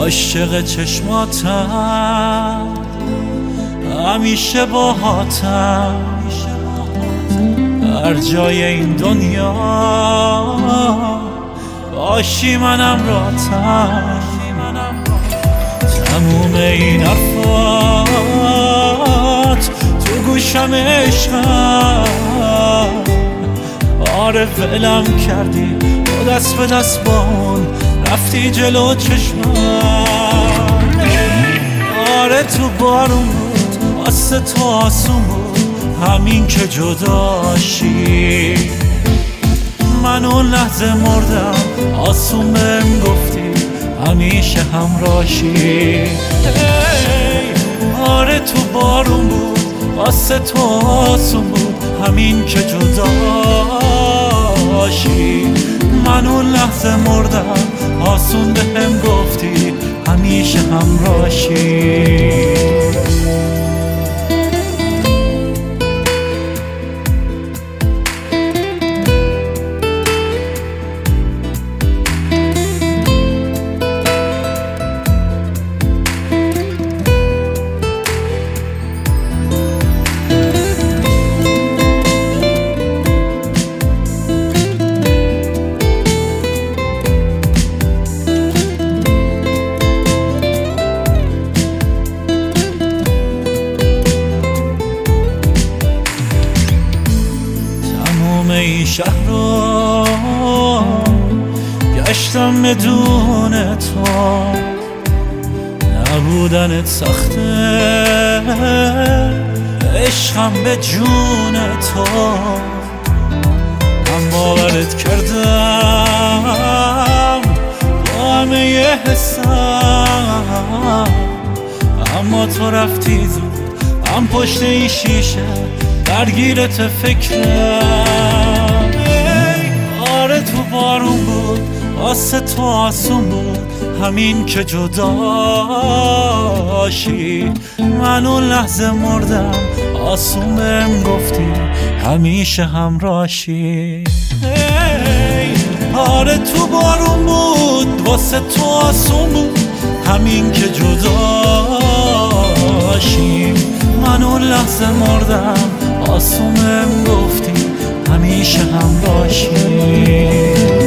عاشق چشماتم، همیشه باهاتم، هر جای این دنیا باشی منم راتم. تموم این حرفات تو گوشم عشقم، آره ولم کردی و دست به دست با اون رفتی جلو چشمم. آره تو بارون بود واسه تو آسون بود همین که جداشی. من اون لحظه مردم آسون بهم گفتی همیشه همراشی. آره تو بارون بود واسه تو آسون بود همین که جداشی. من اون لحظه مردم آسون بهم گفتی همیشه همراشی. این شهر رو گشتم بدون تو، نبودنت سخته عشقم به جون تو. من باورت کردم با همه ی حسم، اما تو رفتی زود هم پشت این شیشه درگیرت فکرم. آره تو بارون بود واسه تو آسون بود همین که جداشی. من اون لحظه مردم آسون بهم گفتی همیشه همراشی. آره تو بارون بود واسه تو آسون بود همین که جداشی. من اون لحظه مردم آسون بهم گفتی همیشه همراشی.